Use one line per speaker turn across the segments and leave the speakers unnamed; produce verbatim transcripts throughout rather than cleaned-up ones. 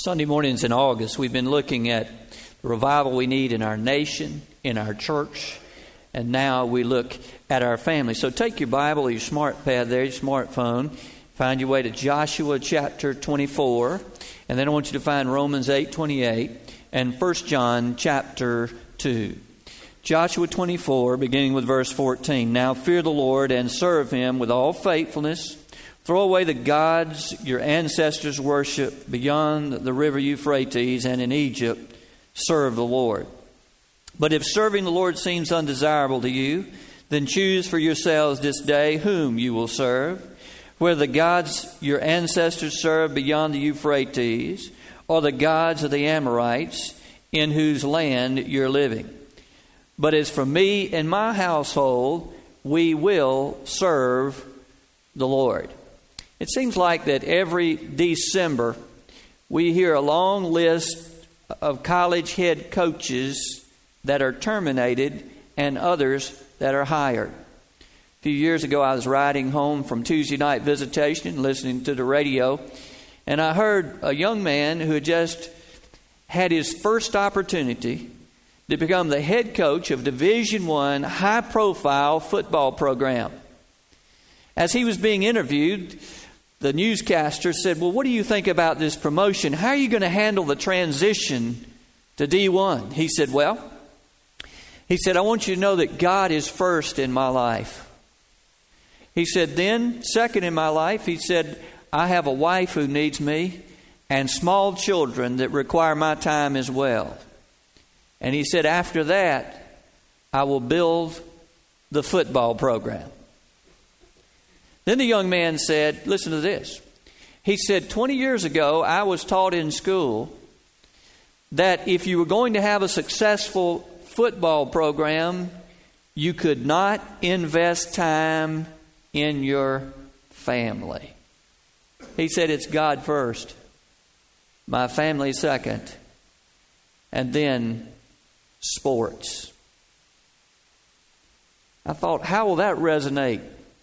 Sunday mornings in August, we've been looking at the revival we need in our nation, in our church, and now we look at our family. So take your Bible or your smart pad there, your smartphone, find your way to Joshua chapter twenty-four, and then I want you to find Romans eight twenty-eight and First John chapter two. Joshua twenty-four, beginning with verse fourteen. Now fear the Lord and serve Him with all faithfulness. Throw away the gods your ancestors worshiped beyond the river Euphrates and in Egypt. Serve the Lord. But if serving the Lord seems undesirable to you, then choose for yourselves this day whom you will serve, whether the gods your ancestors served beyond the Euphrates or the gods of the Amorites in whose land you're living. But as for me and my household, we will serve the Lord. It seems like that every December we hear a long list of college head coaches that are terminated and others that are hired. A few years ago I was riding home from Tuesday night visitation, listening to the radio, and I heard a young man who had just had his first opportunity to become the head coach of Division One high-profile football program. As he was being interviewed, the newscaster said, well, what do you think about this promotion? How are you going to handle the transition to D one? He said, well, he said, I want you to know that God is first in my life. He said, then, second in my life, he said, I have a wife who needs me and small children that require my time as well. And he said, after that, I will build the football program. Then the young man said, listen to this. He said, twenty years ago, I was taught in school that if you were going to have a successful football program, you could not invest time in your family. He said, it's God first, my family second, and then sports. I thought, how will that resonate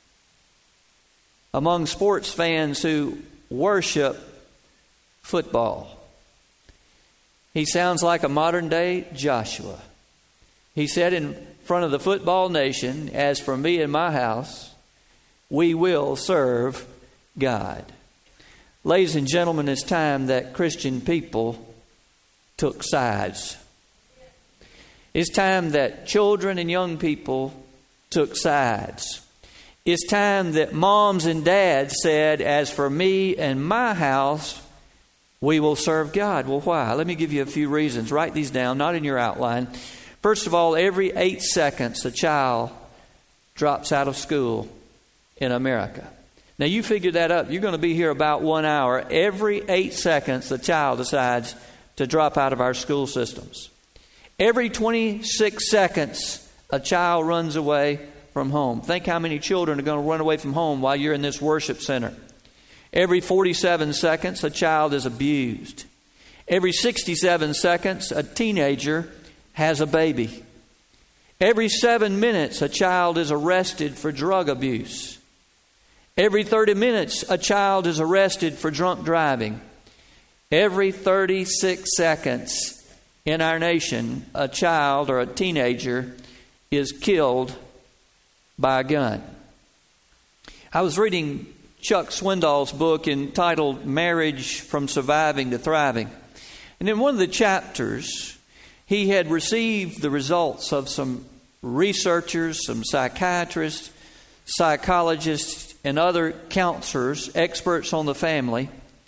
among sports fans who worship football? He sounds like a modern day Joshua. He said in front of the football nation, as for me and my house, we will serve God. Ladies and gentlemen, it's time that Christian people took sides. It's time that children and young people took sides. It's time that moms and dads said, as for me and my house, we will serve God. Well, why? Let me give you a few reasons. Write these down, not in your outline. First of all, every eight seconds, a child drops out of school in America. Now, you figure that up. You're going to be here about one hour. Every eight seconds, the child decides to drop out of our school systems. Every twenty-six seconds, a child runs away from home. Think how many children are going to run away from home while you're in this worship center. Every forty-seven seconds, a child is abused. Every sixty-seven seconds, a teenager has a baby. Every seven minutes, a child is arrested for drug abuse. Every thirty minutes, a child is arrested for drunk driving. Every thirty-six seconds in our nation, a child or a teenager is killed by a gun. I was reading Chuck Swindoll's book entitled Marriage from Surviving to Thriving. And in one of the chapters, he had received the results of some researchers, some psychiatrists, psychologists, and other counselors, experts on the family.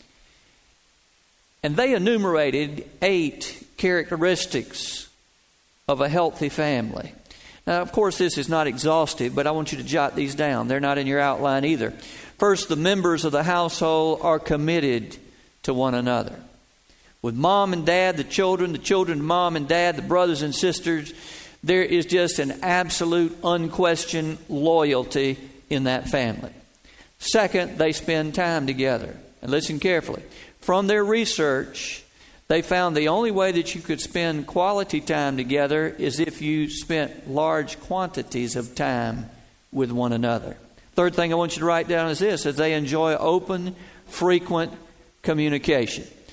And they enumerated eight characteristics of a healthy family. Now, of course, this is not exhaustive, but I want you to jot these down. They're not in your outline either. First, the members of the household are committed to one another. With mom and dad, the children, the children, mom and dad, the brothers and sisters, there is just an absolute, unquestioned loyalty in that family. Second, they spend time together. And listen carefully. From their research, they found the only way that you could spend quality time together is if you spent large quantities of time with one another. Third thing I want you to write down is this, is they enjoy open, frequent communication.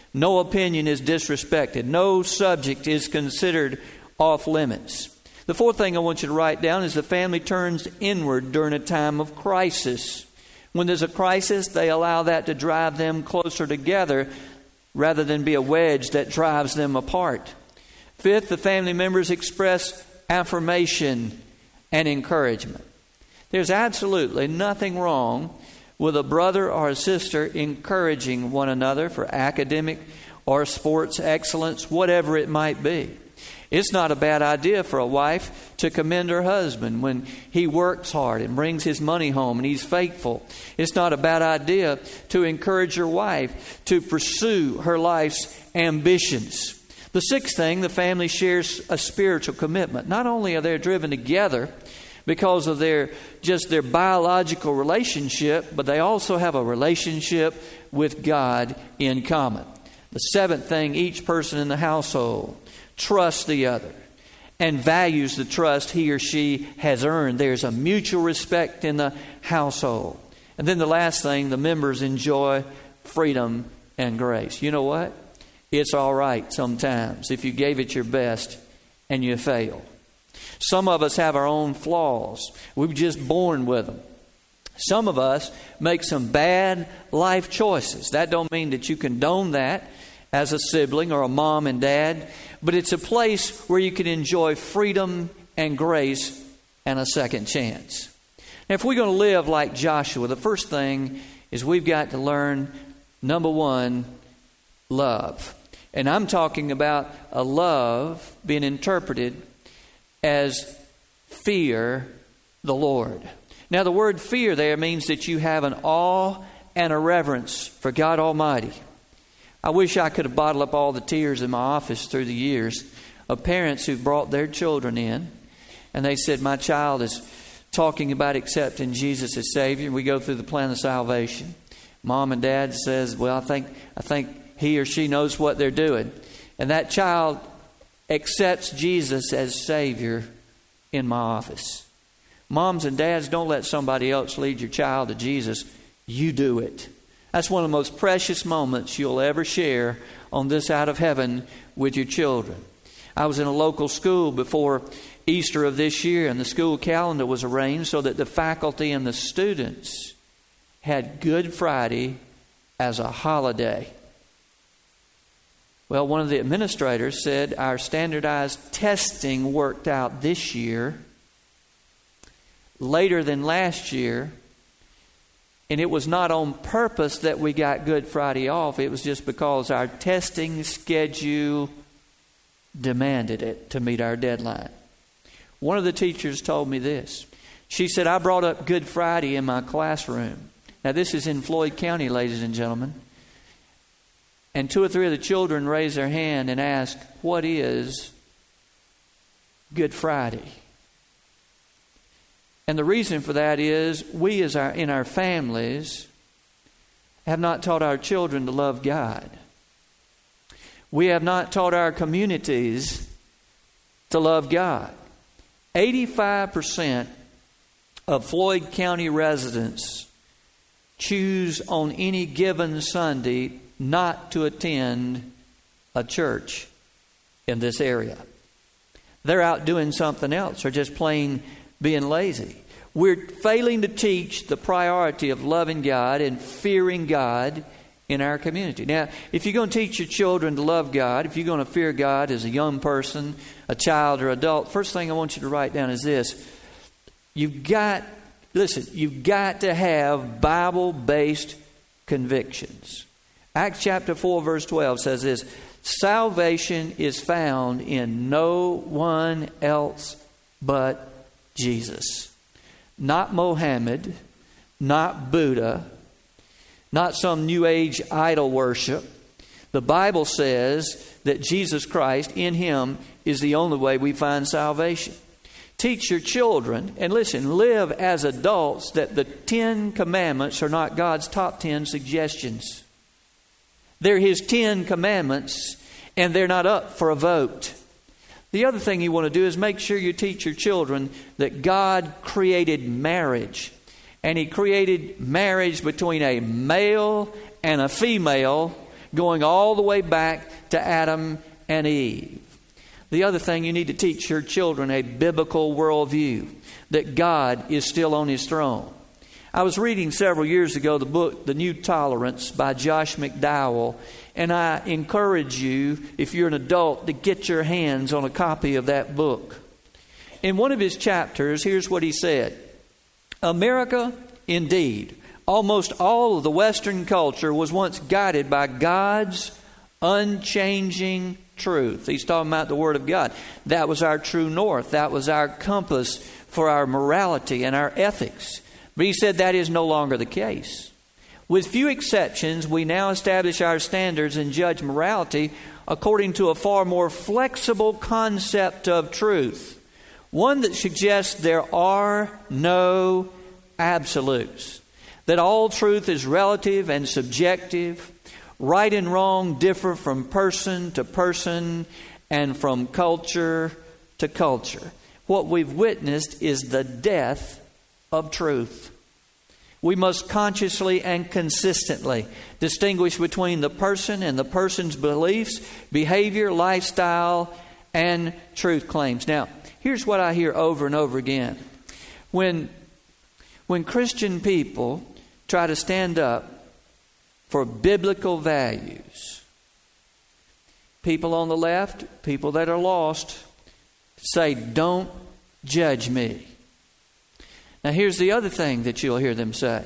No opinion is disrespected. No subject is considered off limits. The fourth thing I want you to write down is the family turns inward during a time of crisis. When there's a crisis, they allow that to drive them closer together rather than be a wedge that drives them apart. Fifth, the family members express affirmation and encouragement. There's absolutely nothing wrong with a brother or a sister encouraging one another for academic or sports excellence, whatever it might be. It's not a bad idea for a wife to commend her husband when he works hard and brings his money home and he's faithful. It's not a bad idea to encourage your wife to pursue her life's ambitions. The sixth thing, the family shares a spiritual commitment. Not only are they driven together because of their just their biological relationship, but they also have a relationship with God in common. The seventh thing, each person in the household trusts the other and values the trust he or she has earned. There's a mutual respect in the household. And then the last thing, the members enjoy freedom and grace. You know what? It's all right sometimes if you gave it your best and you fail. Some of us have our own flaws. We were just born with them. Some of us make some bad life choices. That don't mean that you condone that as a sibling or a mom and dad, but it's a place where you can enjoy freedom and grace and a second chance. Now, if we're going to live like Joshua, the first thing is we've got to learn, number one, love. And I'm talking about a love being interpreted as fear the Lord. Now, the word fear there means that you have an awe and a reverence for God Almighty. I wish I could have bottled up all the tears in my office through the years of parents who brought their children in, and they said, my child is talking about accepting Jesus as Savior, and we go through the plan of salvation. Mom and dad says, well, I think I think he or she knows what they're doing. And that child accepts Jesus as Savior in my office. Moms and dads, don't let somebody else lead your child to Jesus. You do it. That's one of the most precious moments you'll ever share on this side of heaven with your children. I was in a local school before Easter of this year, and the school calendar was arranged so that the faculty and the students had Good Friday as a holiday. Well, one of the administrators said our standardized testing worked out this year later than last year. And it was not on purpose that we got Good Friday off. It was just because our testing schedule demanded it to meet our deadline. One of the teachers told me this. She said, I brought up Good Friday in my classroom. Now, this is in Floyd County, ladies and gentlemen. And two or three of the children raised their hand and asked, what is Good Friday? And the reason for that is we as our in our families have not taught our children to love God. We have not taught our communities to love God. eighty-five percent of Floyd County residents choose on any given Sunday not to attend a church in this area. They're out doing something else or just plain being lazy. We're failing to teach the priority of loving God and fearing God in our community. Now, if you're going to teach your children to love God, if you're going to fear God as a young person, a child or adult, first thing I want you to write down is this. You've got, listen, you've got to have Bible-based convictions. Acts chapter four verse twelve says this, salvation is found in no one else but Jesus. Not Mohammed, not Buddha, not some New Age idol worship. The Bible says that Jesus Christ, in Him, is the only way we find salvation. Teach your children, and listen, live as adults that the Ten Commandments are not God's top ten suggestions. They're His Ten Commandments, and they're not up for a vote. The other thing you want to do is make sure you teach your children that God created marriage. And He created marriage between a male and a female going all the way back to Adam and Eve. The other thing, you need to teach your children a biblical worldview, that God is still on His throne. I was reading several years ago the book, The New Tolerance by Josh McDowell, and I encourage you, if you're an adult, to get your hands on a copy of that book. In one of his chapters, here's what he said. America, indeed, almost all of the Western culture was once guided by God's unchanging truth. He's talking about the Word of God. That was our true north. That was our compass for our morality and our ethics. But he said that is no longer the case. With few exceptions, we now establish our standards and judge morality according to a far more flexible concept of truth. One that suggests there are no absolutes. That all truth is relative and subjective. Right and wrong differ from person to person and from culture to culture. What we've witnessed is the death of truth. We must consciously and consistently distinguish between the person and the person's beliefs, behavior, lifestyle, and truth claims. Now, here's what I hear over and over again. When, when Christian people try to stand up for biblical values, people on the left, people that are lost, say, don't judge me. Now here's the other thing that you'll hear them say.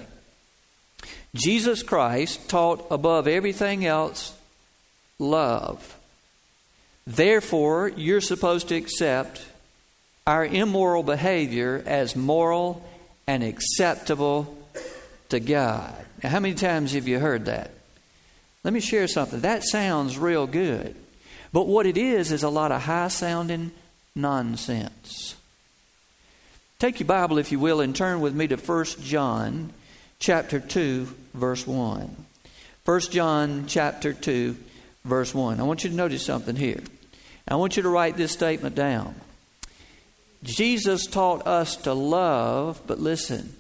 Jesus Christ taught above everything else love. Therefore, you're supposed to accept our immoral behavior as moral and acceptable to God. Now, how many times have you heard that? Let me share something. That sounds real good. But what it is is a lot of high-sounding nonsense. Take your Bible, if you will, and turn with me to First John chapter two, verse one. First John chapter two, verse one. I want you to notice something here. I want you to write this statement down. Jesus taught us to love, but listen.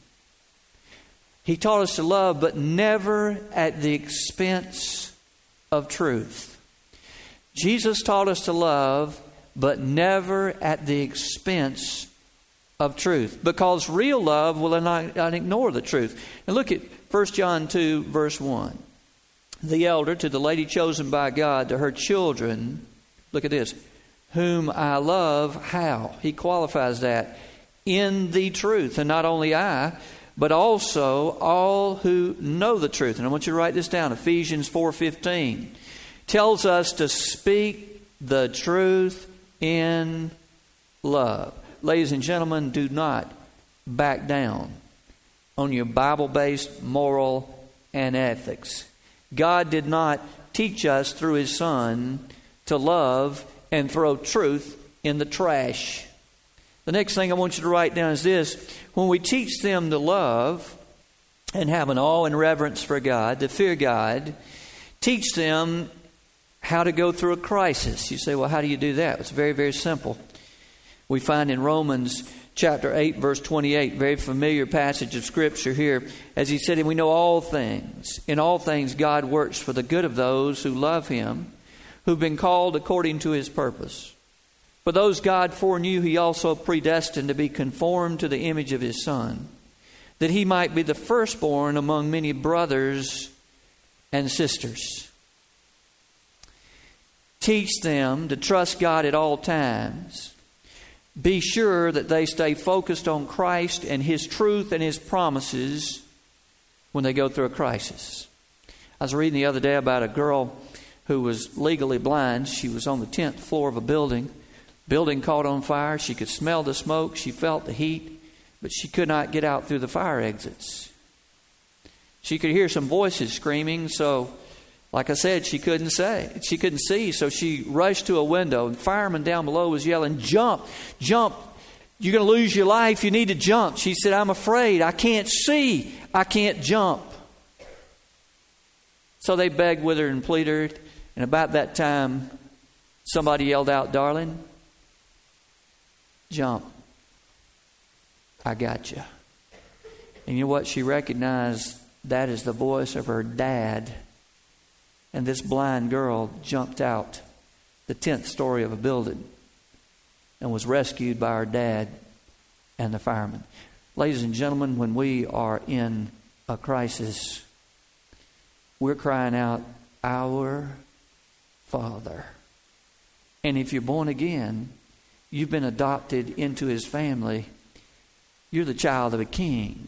He taught us to love, but never at the expense of truth. Jesus taught us to love, but never at the expense of truth. Because real love will not, not ignore the truth. Now look at First John two, verse one. The elder to the lady chosen by God, to her children, look at this, whom I love, how? He qualifies that. In the truth. And not only I, but also all who know the truth. And I want you to write this down. Ephesians four fifteen tells us to speak the truth in love. Ladies and gentlemen, do not back down on your Bible-based moral and ethics. God did not teach us through His Son to love and throw truth in the trash. The next thing I want you to write down is this. When we teach them to love and have an awe and reverence for God, to fear God, teach them how to go through a crisis. You say, well, how do you do that? It's very, very simple. We find in Romans chapter eight, verse twenty-eight, very familiar passage of Scripture here. As he said, and we know all things. In all things, God works for the good of those who love Him, who've been called according to His purpose. For those God foreknew, He also predestined to be conformed to the image of His Son, that He might be the firstborn among many brothers and sisters. Teach them to trust God at all times. Be sure that they stay focused on Christ and His truth and His promises when they go through a crisis. I was reading the other day about a girl who was legally blind. She was on the tenth floor of a building. Building caught on fire. She could smell the smoke. She felt the heat, but she could not get out through the fire exits. She could hear some voices screaming, so like I said, she couldn't say. She couldn't see, so she rushed to a window. And the fireman down below was yelling, "Jump, jump. You're going to lose your life. You need to jump." She said, "I'm afraid. I can't see. I can't jump." So they begged with her and pleaded. And about that time, somebody yelled out, "Darling, jump. I got you." And you know what? She recognized that as the voice of her dad and this blind girl jumped out the tenth story of a building and was rescued by her dad and the firemen. Ladies and gentlemen, when we are in a crisis, we're crying out, Our Father. And if you're born again, you've been adopted into His family. You're the child of a king.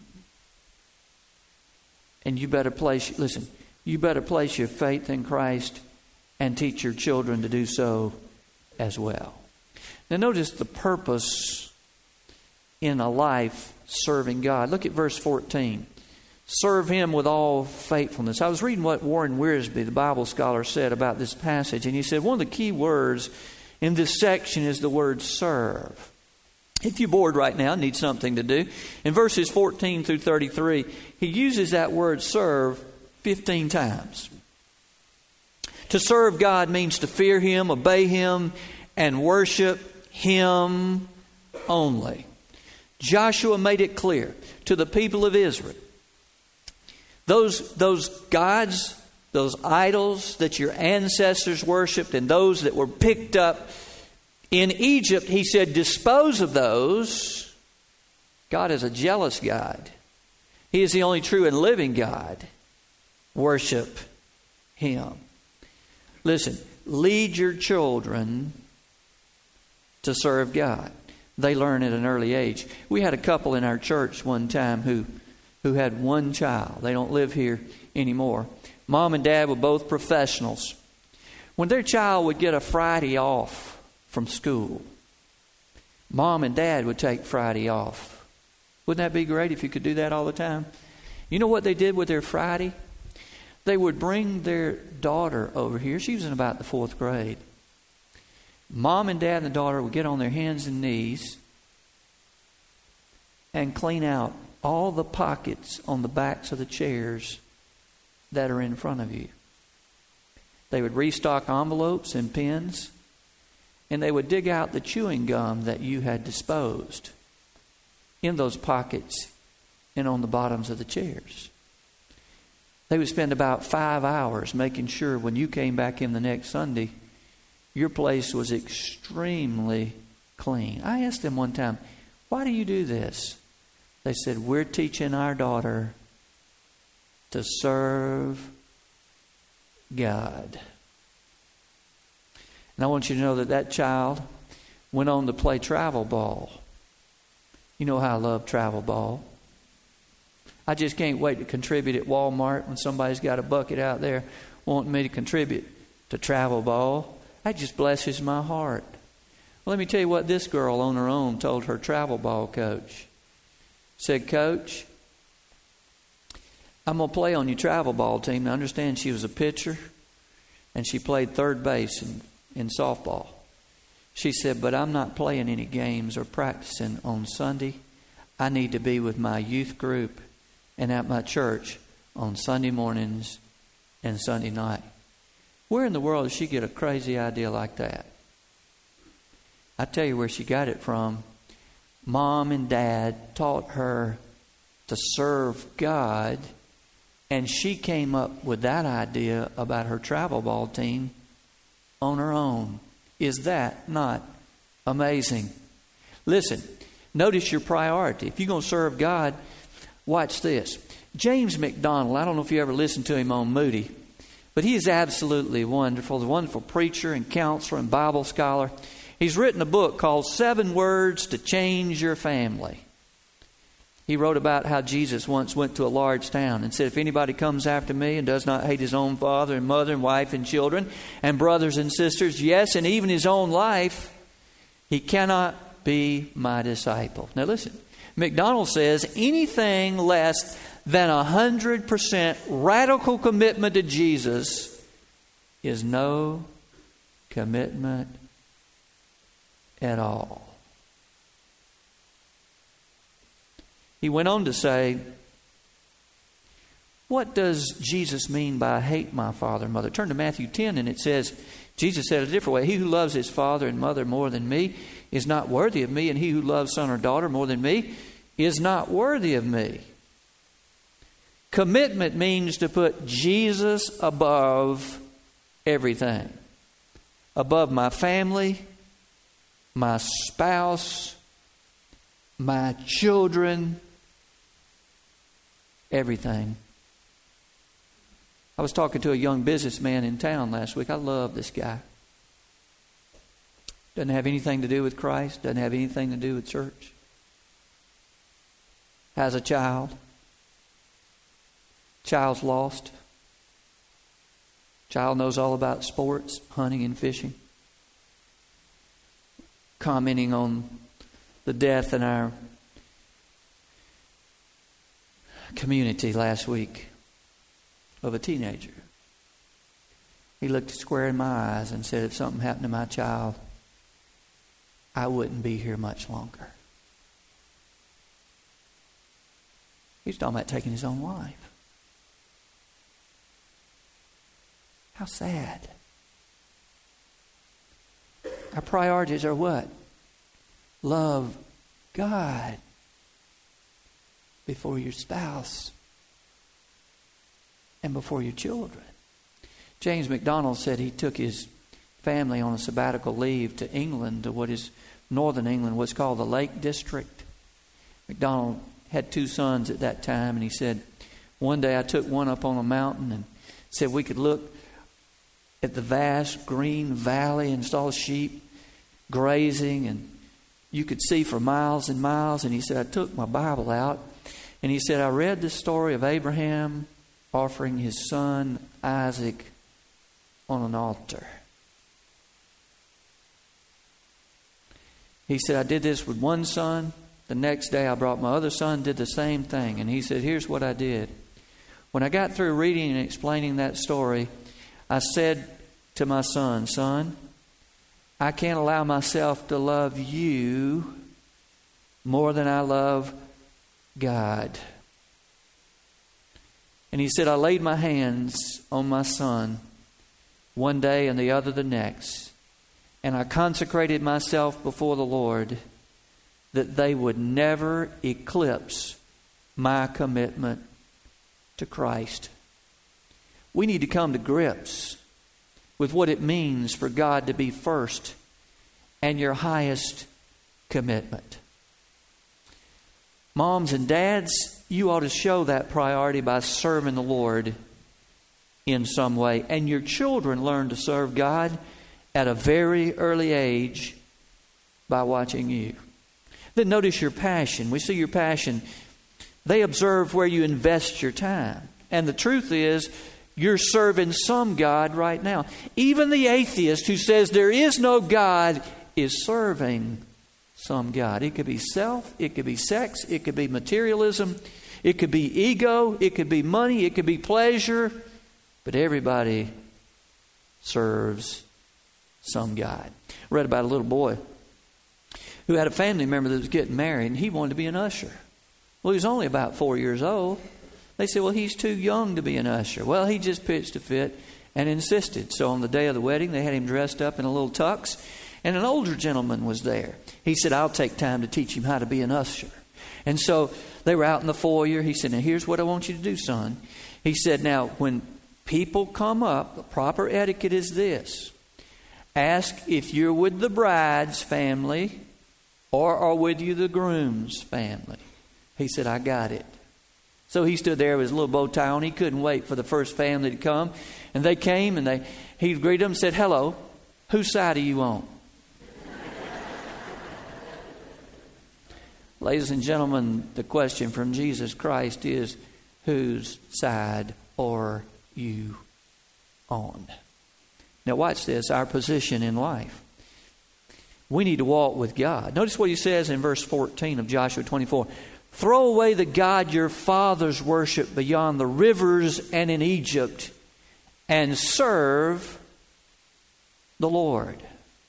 And you better place, listen, you better place your faith in Christ and teach your children to do so as well. Now notice the purpose in a life serving God. Look at verse fourteen. Serve Him with all faithfulness. I was reading what Warren Wiersbe, the Bible scholar, said about this passage, and he said one of the key words in this section is the word serve. If you're bored right now and need something to do, in verses fourteen through thirty-three, he uses that word serve fifteen times. To serve God means to fear Him, obey Him, and worship Him only. Joshua made it clear to the people of Israel, those, those gods, those idols that your ancestors worshipped and those that were picked up in Egypt, he said, dispose of those. God is a jealous God. He is the only true and living God. Worship Him. Listen, lead your children to serve God. They learn at an early age. We had a couple in our church one time who, who had one child. They don't live here anymore. Mom and Dad were both professionals. When their child would get a Friday off from school, Mom and Dad would take Friday off. Wouldn't that be great if you could do that all the time? You know what they did with their Friday? They would bring their daughter over here. She was in about the fourth grade. Mom and Dad and the daughter would get on their hands and knees and clean out all the pockets on the backs of the chairs that are in front of you. They would restock envelopes and pens, and they would dig out the chewing gum that you had disposed in those pockets and on the bottoms of the chairs. They would spend about five hours making sure when you came back in the next Sunday, your place was extremely clean. I asked them one time, why do you do this? They said, we're teaching our daughter to serve God. And I want you to know that that child went on to play travel ball. You know how I love travel ball. I just can't wait to contribute at Walmart when somebody's got a bucket out there wanting me to contribute to travel ball. That just blesses my heart. Well, let me tell you what this girl on her own told her travel ball coach. Said, Coach, I'm going to play on your travel ball team. Now, understand she was a pitcher and she played third base in, in softball. She said, but I'm not playing any games or practicing on Sunday. I need to be with my youth group and at my church on Sunday mornings and Sunday night. Where in the world did she get a crazy idea like that? I tell you where she got it from. Mom and Dad taught her to serve God, and she came up with that idea about her travel ball team on her own. Is that not amazing? Listen, notice your priority. If you're going to serve God, watch this. James McDonald, I don't know if you ever listened to him on Moody, but he is absolutely wonderful. He's a wonderful preacher and counselor and Bible scholar. He's written a book called Seven Words to Change Your Family. He wrote about how Jesus once went to a large town and said, if anybody comes after me and does not hate his own father and mother and wife and children and brothers and sisters, yes, and even his own life, he cannot be my disciple. Now listen, McDonald says anything less than a hundred percent radical commitment to Jesus is no commitment at all. He went on to say, what does Jesus mean by hate my father and mother? Turn to Matthew ten and it says, Jesus said it a different way. He who loves his father and mother more than me is not worthy of me, and he who loves son or daughter more than me is not worthy of me. Commitment means to put Jesus above everything. Above my family, my spouse, my children, everything. I was talking to a young businessman in town last week. I love this guy. Doesn't have anything to do with Christ. Doesn't have anything to do with church. Has a child. Child's lost. Child knows all about sports, hunting and fishing. Commenting on the death in our community last week of a teenager. He looked square in my eyes and said, if something happened to my child, I wouldn't be here much longer. He's talking about taking his own life. How sad. Our priorities are what? Love God before your spouse and before your children. James MacDonald said he took his family on a sabbatical leave to England, to what is northern England, what's called the Lake District. MacDonald had two sons at that time, and he said, one day I took one up on a mountain and said we could look at the vast green valley and saw sheep grazing, and you could see for miles and miles. And he said, I took my Bible out, and he said, I read the story of Abraham offering his son Isaac on an altar. He said, I did this with one son. The next day I brought my other son, did the same thing. And he said, here's what I did. When I got through reading and explaining that story, I said to my son, son, I can't allow myself to love you more than I love God. And he said, I laid my hands on my son one day and the other the next. And I consecrated myself before the Lord that they would never eclipse my commitment to Christ. We need to come to grips with what it means for God to be first and your highest commitment. Moms and dads, you ought to show that priority by serving the Lord in some way. And your children learn to serve God at a very early age by watching you. Then notice your passion. We see your passion. They observe where you invest your time. And the truth is, you're serving some God right now. Even the atheist who says there is no God is serving some God. It could be self, it could be sex, it could be materialism, it could be ego, it could be money, it could be pleasure. But everybody serves some God. I read about a little boy who had a family member that was getting married, and he wanted to be an usher. Well, he was only about four years old. They said, well, he's too young to be an usher. Well, he just pitched a fit and insisted. So on the day of the wedding, they had him dressed up in a little tux, and an older gentleman was there. He said, I'll take time to teach him how to be an usher. And so they were out in the foyer. He said, now here's what I want you to do, son. He said, now when people come up, the proper etiquette is this. Ask if you're with the bride's family or are with you the groom's family. He said, I got it. So he stood there with his little bow tie on. He couldn't wait for the first family to come. And they came and they he greeted them and said, hello, whose side are you on? Ladies and gentlemen, the question from Jesus Christ is, whose side are you on? Now watch this, our position in life. We need to walk with God. Notice what he says in verse fourteen of Joshua twenty-four. Throw away the God your fathers worship beyond the rivers and in Egypt, and serve the Lord.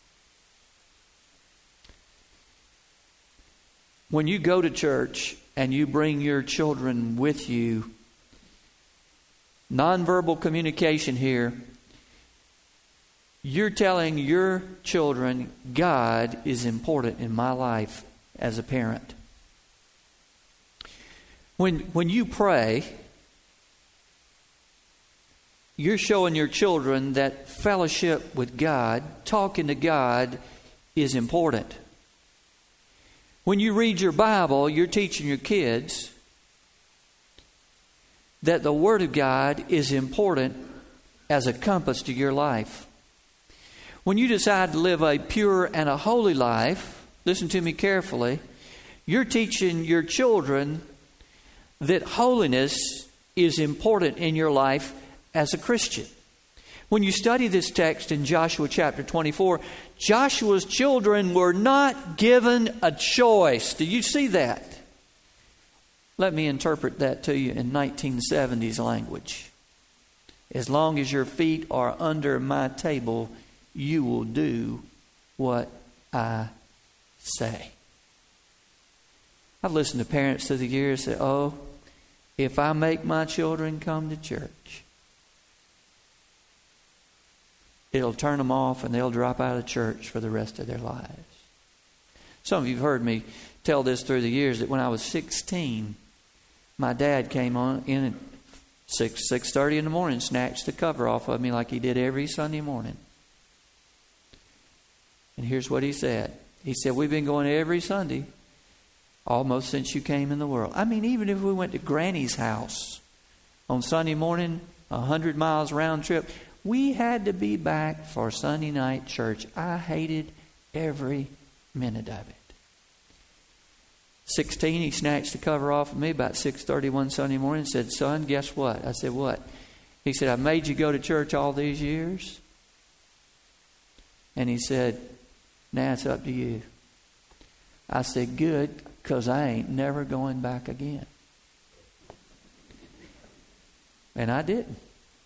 When you go to church and you bring your children with you, nonverbal communication here, you're telling your children, God is important in my life as a parent. When, when you pray, you're showing your children that fellowship with God, talking to God, is important. When you read your Bible, you're teaching your kids that the Word of God is important as a compass to your life. When you decide to live a pure and a holy life, listen to me carefully, you're teaching your children that holiness is important in your life as a Christian. When you study this text in Joshua chapter twenty-four, Joshua's children were not given a choice. Do you see that? Let me interpret that to you in nineteen seventies language. As long as your feet are under my table, you will do what I say. I've listened to parents through the years say, oh, if I make my children come to church, it'll turn them off and they'll drop out of church for the rest of their lives. Some of you have heard me tell this through the years that when I was sixteen, my dad came on in at six, six thirty in the morning, snatched the cover off of me like he did every Sunday morning. And here's what he said. He said, we've been going every Sunday almost since you came in the world. I mean, even if we went to Granny's house on Sunday morning, a hundred miles round trip, we had to be back for Sunday night church. I hated every minute of it. sixteen, he snatched the cover off of me about six thirty one Sunday morning and said, son, guess what? I said, what? He said, I made you go to church all these years. And he said, now it's up to you. I said, good, because I ain't never going back again. And I didn't.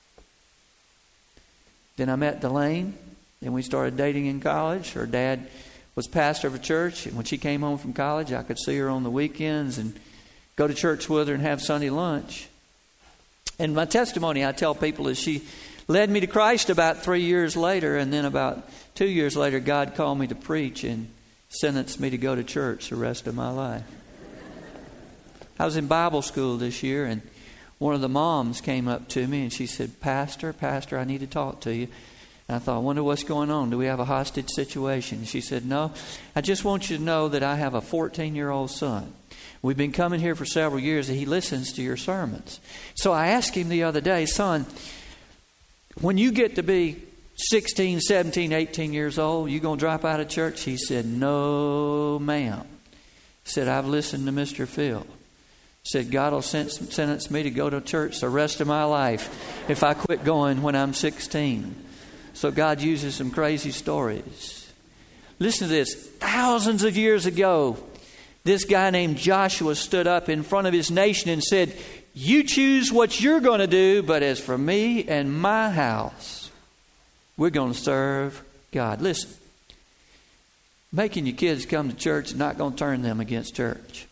Then I met Delane, and we started dating in college. Her dad was pastor of a church, and when she came home from college, I could see her on the weekends and go to church with her and have Sunday lunch. And my testimony, I tell people, is she led me to Christ about three years later, and then about two years later, God called me to preach and sentenced me to go to church the rest of my life. I was in Bible school this year, and one of the moms came up to me and she said, Pastor, Pastor, I need to talk to you. And I thought, I wonder what's going on. Do we have a hostage situation? She said, no, I just want you to know that I have a fourteen-year-old son. We've been coming here for several years and he listens to your sermons. So I asked him the other day, son, when you get to be sixteen, seventeen, eighteen years old, you going to drop out of church? He said, no, ma'am. He said, I've listened to Mister Phil. Said, God will sentence me to go to church the rest of my life if I quit going when I'm sixteen. So God uses some crazy stories. Listen to this. Thousands of years ago, this guy named Joshua stood up in front of his nation and said, you choose what you're going to do, but as for me and my house, we're going to serve God. Listen, making your kids come to church is not going to turn them against church.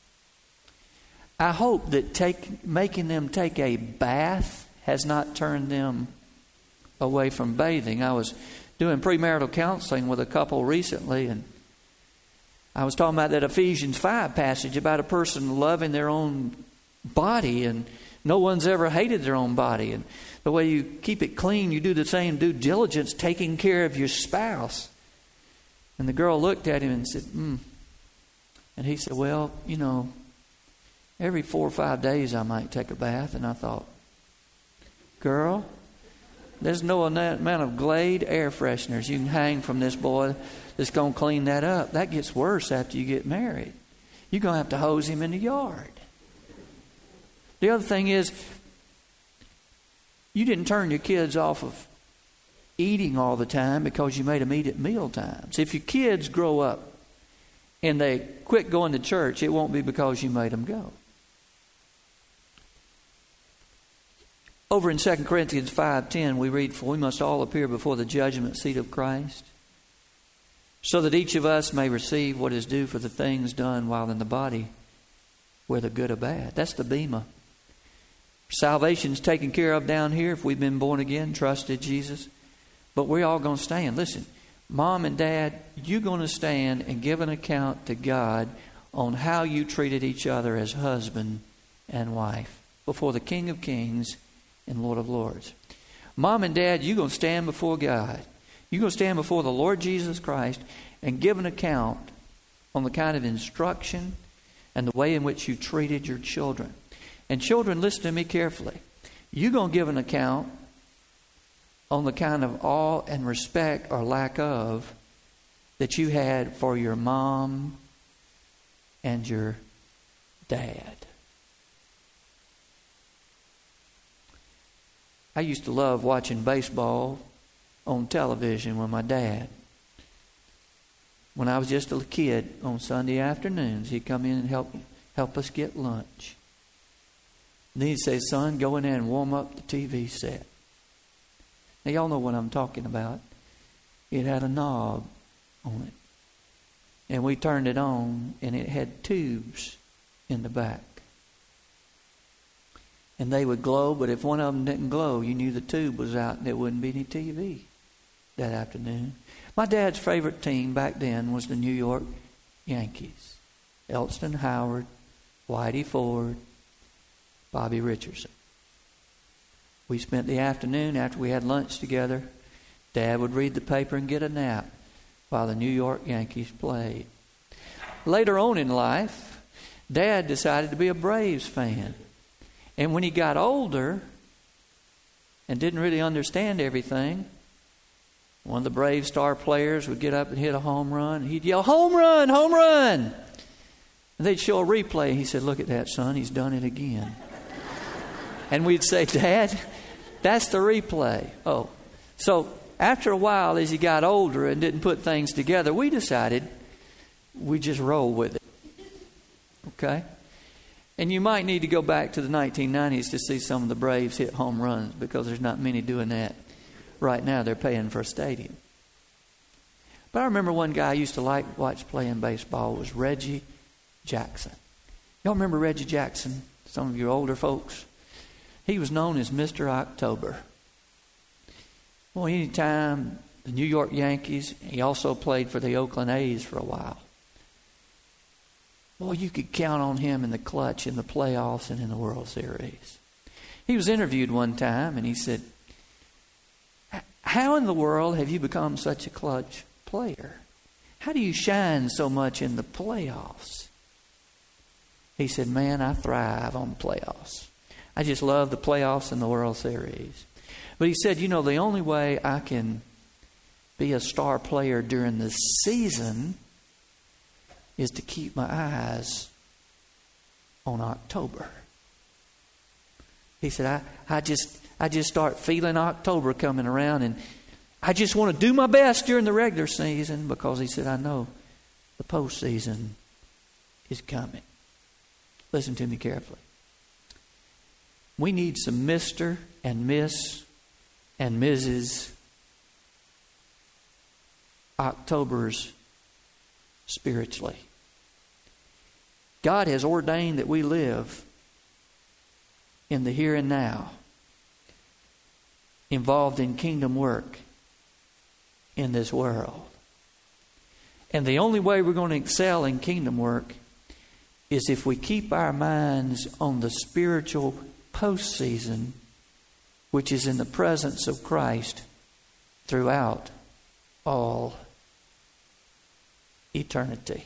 I hope that take, making them take a bath has not turned them away from bathing. I was doing premarital counseling with a couple recently, and I was talking about that Ephesians five passage about a person loving their own body, and no one's ever hated their own body. And the way you keep it clean, you do the same due diligence, taking care of your spouse. And the girl looked at him and said, hmm. And he said, well, you know, every four or five days I might take a bath. And I thought, girl, there's no amount of Glade air fresheners you can hang from this boy that's going to clean that up. That gets worse after you get married. You're going to have to hose him in the yard. The other thing is, you didn't turn your kids off of eating all the time because you made them eat at meal times. If your kids grow up and they quit going to church, it won't be because you made them go. Over in Second Corinthians five ten, we read, for we must all appear before the judgment seat of Christ, so that each of us may receive what is due for the things done while in the body, whether good or bad. That's the bema. Salvation's taken care of down here if we've been born again, trusted Jesus. But we're all going to stand. Listen, Mom and Dad, you're going to stand and give an account to God on how you treated each other as husband and wife before the King of Kings and Lord of Lords. Mom and Dad, you're going to stand before God. You're going to stand before the Lord Jesus Christ and give an account on the kind of instruction and the way in which you treated your children. And children, listen to me carefully. You're going to give an account on the kind of awe and respect or lack of that you had for your mom and your dad. I used to love watching baseball on television with my dad. When I was just a kid, on Sunday afternoons, he'd come in and help help us get lunch. And then he'd say, son, go in there and warm up the T V set. Now, y'all know what I'm talking about. It had a knob on it. And we turned it on, and it had tubes in the back. And they would glow, but if one of them didn't glow, you knew the tube was out and there wouldn't be any T V that afternoon. My dad's favorite team back then was the New York Yankees. Elston Howard, Whitey Ford, Bobby Richardson. We spent the afternoon after we had lunch together. Dad would read the paper and get a nap while the New York Yankees played. Later on in life, Dad decided to be a Braves fan. And when he got older and didn't really understand everything, one of the Brave star players would get up and hit a home run. He'd yell, home run, home run. And they'd show a replay. He said, look at that, son. He's done it again. And we'd say, Dad, that's the replay. Oh, so after a while, as he got older and didn't put things together, we decided we just roll with it. Okay? And you might need to go back to the nineteen nineties to see some of the Braves hit home runs, because there's not many doing that right now. They're paying for a stadium. But I remember one guy I used to like watch playing baseball was Reggie Jackson. Y'all remember Reggie Jackson? Some of you older folks. He was known as Mister October. Well, anytime the New York Yankees, he also played for the Oakland A's for a while. Well, you could count on him in the clutch in the playoffs and in the World Series. He was interviewed one time and he said, how in the world have you become such a clutch player? How do you shine so much in the playoffs? He said, man, I thrive on the playoffs. I just love the playoffs and the World Series. But he said, you know, the only way I can be a star player during the season is to keep my eyes on October. He said, I, I just I just start feeling October coming around, and I just want to do my best during the regular season, because he said, I know the postseason is coming. Listen to me carefully. We need some Mister and Miss and Missus Octobers spiritually. God has ordained that we live in the here and now, involved in kingdom work in this world. And the only way we're going to excel in kingdom work is if we keep our minds on the spiritual postseason, which is in the presence of Christ throughout all eternity.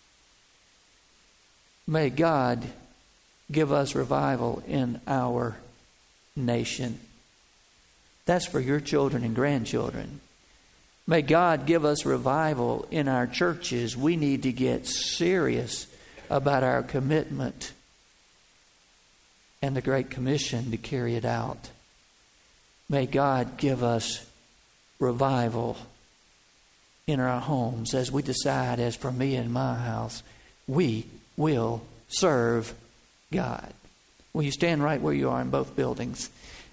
May God give us revival in our nation. That's for your children and grandchildren. May God give us revival in our churches. We need to get serious about our commitment and the Great Commission to carry it out. May God give us revival in our homes as we decide, as for me and my house, we will serve God. Will you stand right where you are in both buildings?